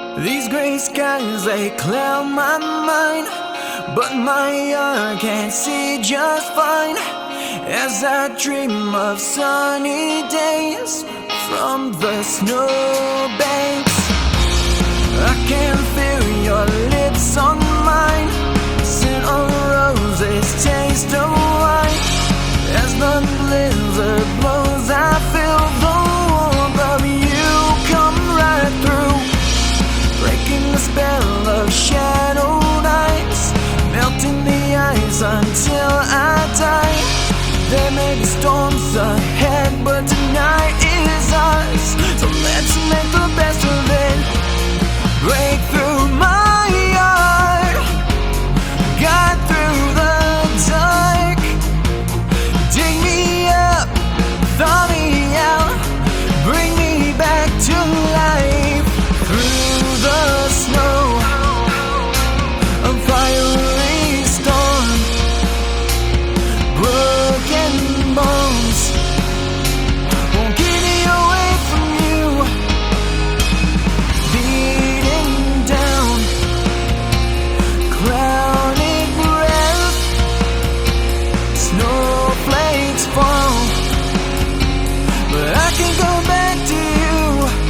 These gray skies, they cloud my mind, but my eye can see just fine as I dream of sunny days from the snowbanks. I can feel your lips on mine, scent of roses, taste of wine. As the blizzard blows, I feel the warmth of you come right through, breaking the spell of shadowed ice, melting the ice until I die. There may be storms ahead, but tonight is ours, so let's make the best of it. Break through my heart, guide through the dark. Dig me up, thaw me out, bring me back to life. Through the snow, a fiery storm, broken bones won't get me away from you. Beating down, clouded breath, snowflakes fall, but I can go back to you.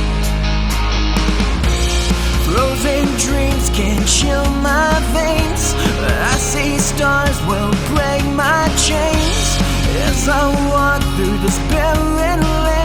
Frozen dreams can chill my veins, I see stars will break my chains as I walk through this barren land.